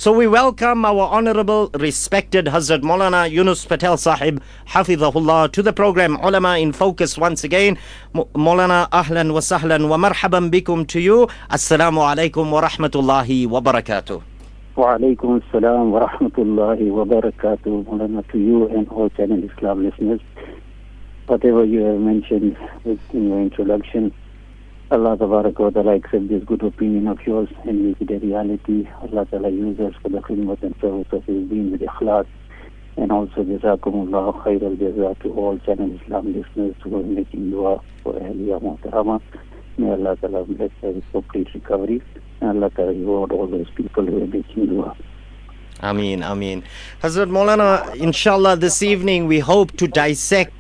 So we welcome our honorable, respected Hazrat Maulana Yunus Patel Sahib, Hafidhahullah, to the program Ulama in Focus once again. Maulana, ahlan wa sahlan wa marhaban bikum to you. Assalamu alaikum wa rahmatullahi wa barakatuh. Wa alaikum assalam wa rahmatullahi wa barakatuh. Maulana, to you and all Channel Islam listeners. Whatever you have mentioned in your introduction, Allah Tabaraka wa Ta'ala accept this good opinion of yours and make it a reality. Allah Ta'ala use us for the khidmat and service of His deen with ikhlas. And also Jazakumullah khair al-jaza to all Channel Islam listeners who are making dua for Ahliya Muhtarama. May Allah Ta'ala bless her with complete recovery. And Allah Ta'ala reward all those people who are making dua. Ameen, Ameen. Hazrat Maulana, inshallah this evening we hope to dissect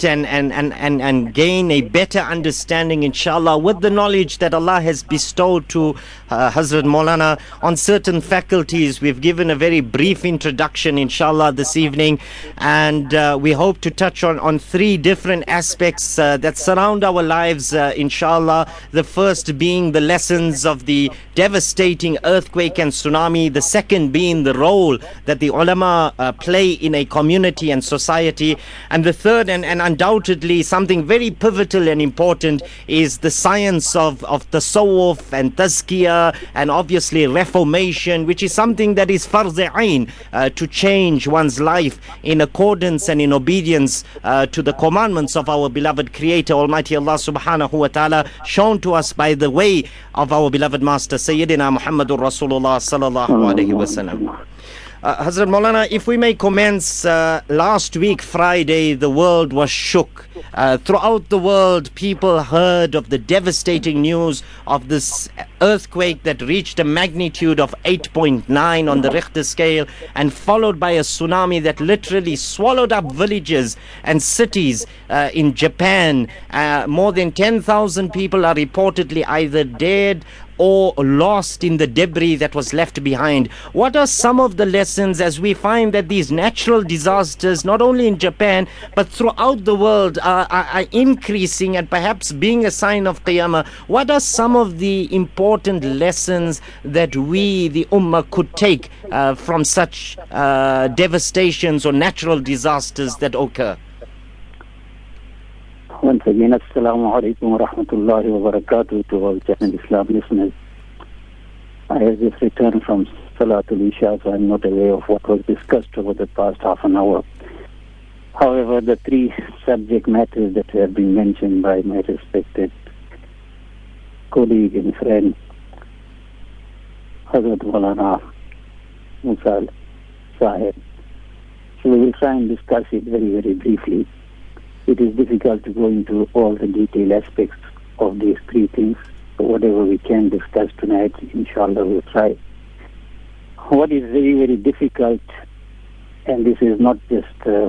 and gain a better understanding, inshallah, with the knowledge that Allah has bestowed to Hazrat Maulana on certain faculties. We've given a very brief introduction, inshallah, this evening, and we hope to touch on three different aspects that surround our lives, inshallah. The first being the lessons of the devastating earthquake and tsunami, the second being the role that the ulama play in a community and society, and the third and undoubtedly something very pivotal and important is the science of tasawwuf and tazkiyah and obviously reformation, which is something that is farz ayn to change one's life in accordance and in obedience to the commandments of our beloved Creator Almighty Allah subhanahu wa ta'ala, shown to us by the way of our beloved Master Sayyidina Muhammadur Rasulullah sallallahu alaihi wasallam. Hazrat Maulana, if we may commence, last week Friday the world was shook. Throughout the world people heard of the devastating news of this earthquake that reached a magnitude of 8.9 on the Richter scale, and followed by a tsunami that literally swallowed up villages and cities in Japan. More than 10,000 people are reportedly either dead or lost in the debris that was left behind. What are some of the lessons as we find that these natural disasters, not only in Japan but throughout the world, are increasing and perhaps being a sign of Qiyamah? What are some of the important lessons that we, the Ummah, could take from such devastations or natural disasters that occur? Once again, Assalamu alaikum wa rahmatullahi wa barakatuh to all Channel Islam listeners. I have just returned from Salatul Isha, so I'm not aware of what was discussed over the past half an hour. However, the three subject matters that have been mentioned by my respected colleague and friend, Hazrat Maulana Musa Sahib. So we will try and discuss it very, very briefly. It is difficult to go into all the detailed aspects of these three things. So whatever we can discuss tonight, inshallah, we'll try. What is very, very difficult, and this is not just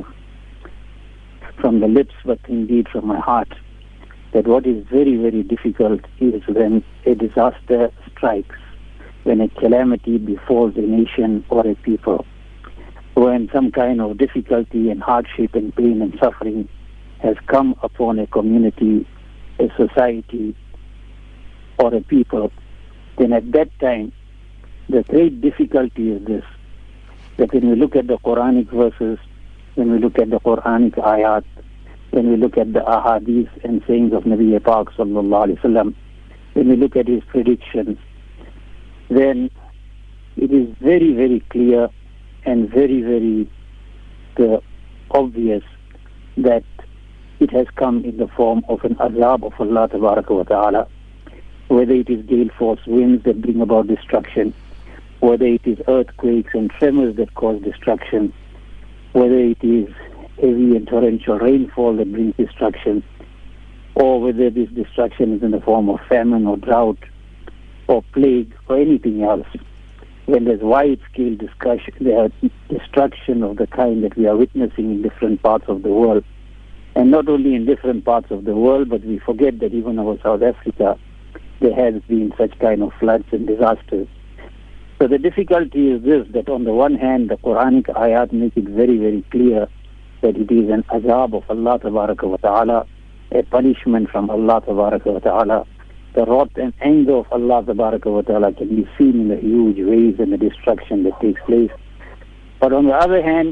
from the lips, but indeed from my heart, that what is very, very difficult is when a disaster strikes, when a calamity befalls a nation or a people, when some kind of difficulty and hardship and pain and suffering has come upon a community, a society, or a people, then at that time, the great difficulty is this, that when we look at the Quranic verses, when we look at the Quranic ayat, when we look at the ahadith and sayings of Nabi Pak sallallahu alaihi wasallam, when we look at his predictions, then it is very, very clear and very, very obvious that it has come in the form of an azab of Allah Tabaraka wa Ta'ala, whether it is gale force winds that bring about destruction, whether it is earthquakes and tremors that cause destruction, whether it is heavy and torrential rainfall that brings destruction, or whether this destruction is in the form of famine or drought or plague or anything else. When there's wide-scale destruction of the kind that we are witnessing in different parts of the world, and not only in different parts of the world, but we forget that even over South Africa, there has been such kind of floods and disasters. So the difficulty is this, that on the one hand, the Quranic ayat make it very, very clear that it is an azab of Allah Tabaraka wa Ta'ala, a punishment from Allah Tabaraka wa Ta'ala, the wrath and anger of Allah wa ta'ala can be seen in the huge waves and the destruction that takes place. But on the other hand,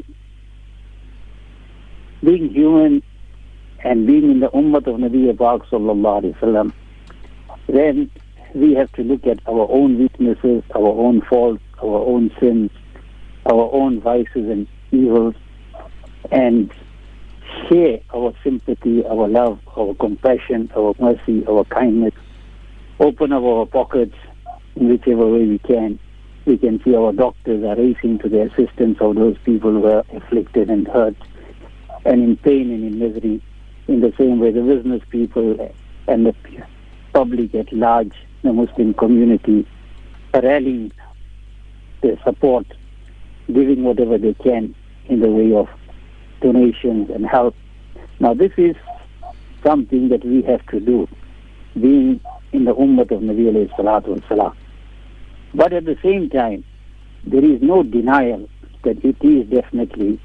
being human and being in the ummah of Nabi Pak sallallahu alaihi wasallam, then we have to look at our own weaknesses, our own faults, our own sins, our own vices and evils, and share our sympathy, our love, our compassion, our mercy, our kindness. Open up our pockets in whichever way we can. We can see our doctors are racing to the assistance of those people who are afflicted and hurt and in pain and in misery. In the same way, the business people and the public at large, the Muslim community, are rallying their support, giving whatever they can in the way of donations and help. Now, this is something that we have to do, being in the ummah of Nabi alayhi salatu wasalam. But at the same time, there is no denial that it is definitely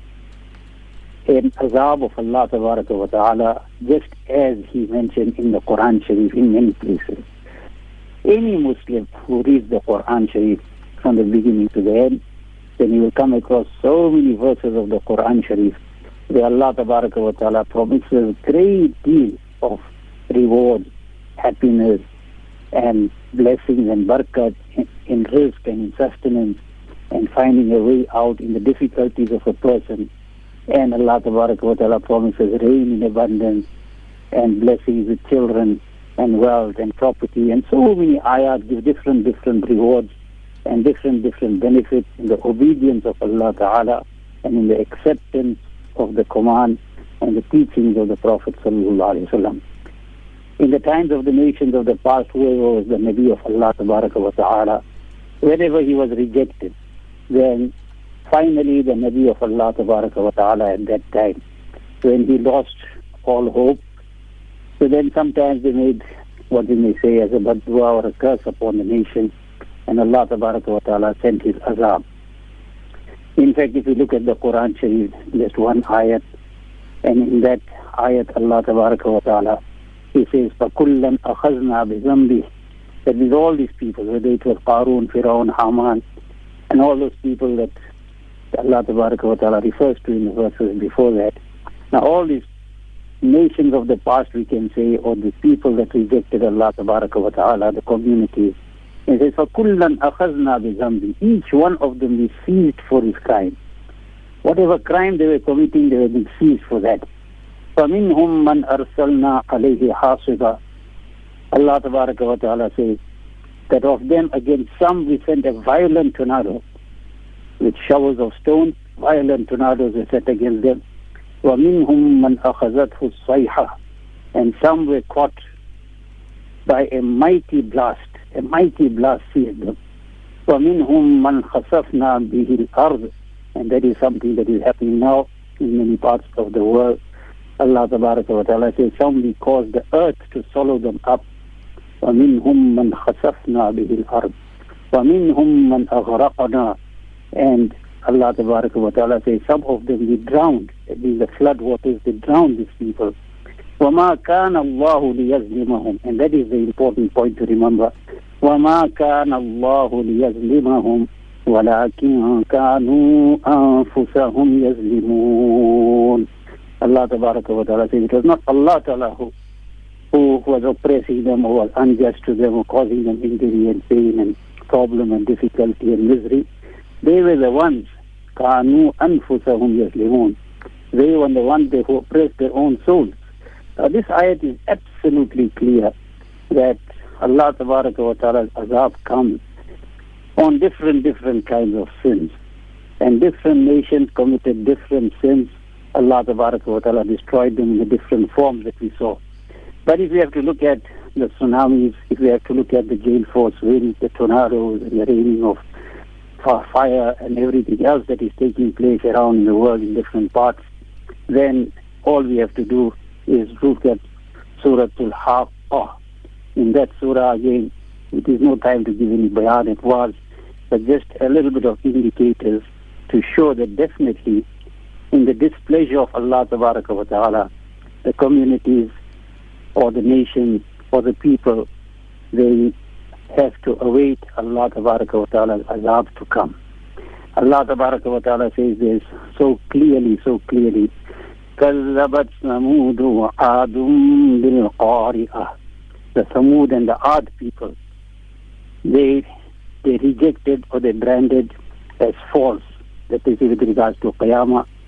an azab of Allah wa ta'ala, just as He mentioned in the Quran Sharif in many places. Any Muslim who reads the Quran Sharif from the beginning to the end, then he will come across so many verses of the Quran Sharif where Allah wa ta'ala promises great deal of reward, happiness, and blessings and barakat in rizq and in sustenance, and finding a way out in the difficulties of a person. And Allah wa ta'ala promises rain in abundance and blessings with children and wealth and property, and so many ayat give different rewards and different benefits in the obedience of Allah Ta'ala and in the acceptance of the command and the teachings of the Prophet Sallallahu Alaihi Wasallam. In the times of the nations of the past, whoever was the Nabi of Allah wa Ta'ala, whenever he was rejected, then finally the Nabi of Allah wa Ta'ala at that time, when he lost all hope, so then sometimes they made what we may say as a bad dua or a curse upon the nation, and Allah wa Ta'ala sent his azab. In fact, if you look at the Quran Sharif, just one ayat, and in that ayat Allah wa Ta'ala, He says, فَكُلًّا أَخَذْنَا بِذَنْبِهِ, that with all these people, whether it was Qarun, Firaun, Haman, and all those people that Allah wa Ta'ala refers to in the verses before that. Now all these nations of the past, we can say, or the people that rejected Allah wa Ta'ala, the communities, it says, فَكُلًّا أَخَذْنَا بِذَنْبِهِ, each one of them we seized for his crime. Whatever crime they were committing, they were being seized for that. فَمِنْهُمْ مَنْ أَرْسَلْنَا عَلَيْهِ حَاصِبًا. Allah wa Ta'ala says that of them, against some we sent a violent tornado with showers of stones. Violent tornadoes were set against them. وَمِنْهُمْ مَنْ أَخَذَتْهُ الصَّيْحَةُ, and some were caught by a mighty blast. A mighty blast seized them. وَمِنْهُمْ مَنْ خَسَفْنَا بِهِ الْأَرْضِ, and that is something that is happening now in many parts of the world. Allah wa Ta'ala says, some we caused the earth to swallow them up. وَمِنْهُمْ مَنْ خَسَفْنَا بِهِ الْأَرْضِ وَمِنْهُمْ مَنْ أَغْرَقْنَا, and Allah wa Ta'ala says, some of them we drowned. These the flood waters, they drowned these people. وَمَا كَانَ اللَّهُ لِيَظْلِمَهُم, and that is the important point to remember. وَمَا كَانَ اللَّهُ لِيَظْلِمَهُم وَلَكِنْ كَانُوا أَنفُسَهُمْ يَظْلِمُونَ. Allah wa Ta'ala says it was not Allah Ta'ala who was oppressing them or was unjust to them or causing them injury and pain and problem and difficulty and misery. They were the ones, كَانُوا أَنفُسَهُمْ يَظْلِمُونَ. They were the ones who oppressed their own souls. This ayat is absolutely clear that Allah wa Ta'ala's azab comes on different kinds of sins. And different nations committed different sins. Allah wa Ta'ala destroyed them in the different forms that we saw. But if we have to look at the tsunamis, if we have to look at the gale force winds, the tornadoes, and the raining of fire and everything else that is taking place around in the world in different parts, then all we have to do is look at Surah Al-Haqqah. In that surah, again, it is no time to give any bayan, it was, but just a little bit of indicators to show that definitely in the displeasure of Allah wa Ta'ala, the communities or the nations or the people they have to await Allah Tabaraka wa Ta'ala's azab to come. Allah Tabaraka wa Ta'ala says this so clearly, كَذَّبَتْ ثَمُودُ وَعَادٌ بِالْقَارِئَةِ. The Thamud and the Ad people, they rejected or they branded as false, that is with regards to Qiyamah,